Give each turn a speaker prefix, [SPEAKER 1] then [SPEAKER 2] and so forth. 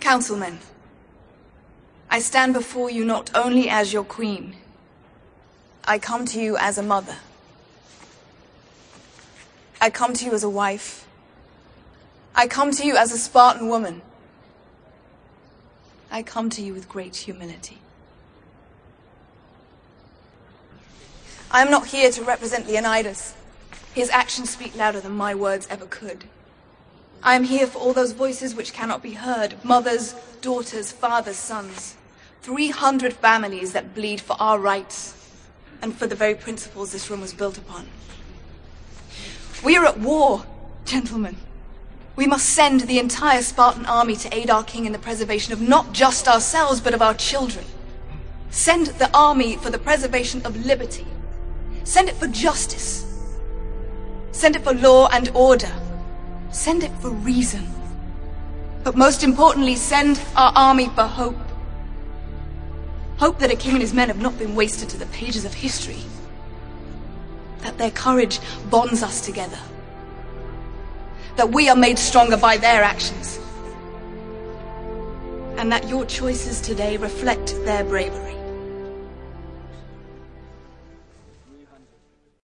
[SPEAKER 1] Councilmen, I stand before you not only as your queen, I come to you as a mother. I come to you as a wife. I come to you as a Spartan woman. I come to you with great humility. I am not here to represent Leonidas. His actions speak louder than my words ever could. I am here for all those voices which cannot be heard, mothers, daughters, fathers, sons, 300 families that bleed for our rights and for the very principles this room was built upon. We are at war, gentlemen. We must send the entire Spartan army to aid our king in the preservation of not just ourselves, but of our children. Send the army for the preservation of liberty. Send it for justice. Send it for law and order. Send it for reason. But most importantly, send our army for hope. Hope that a king and his men have not been wasted to the pages of history. That their courage bonds us together. That we are made stronger by their actions. And that your choices today reflect their bravery.